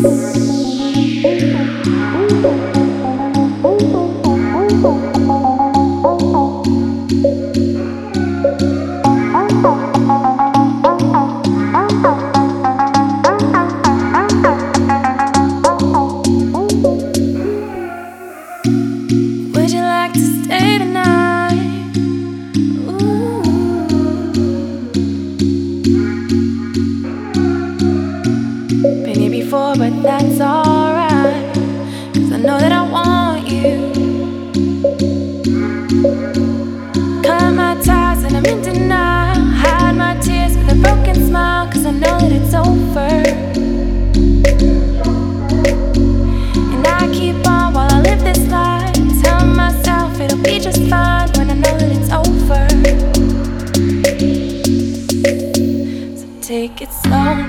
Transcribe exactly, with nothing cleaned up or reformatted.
Would you like to stay tonight? Ooh. Been here before, but that's alright, 'cause I know that I want you. Cut my ties and I'm in denial. Hide my tears with a broken smile, 'cause I know that it's over. And I keep on while I live this life, tell myself it'll be just fine when I know that it's over. So take it slow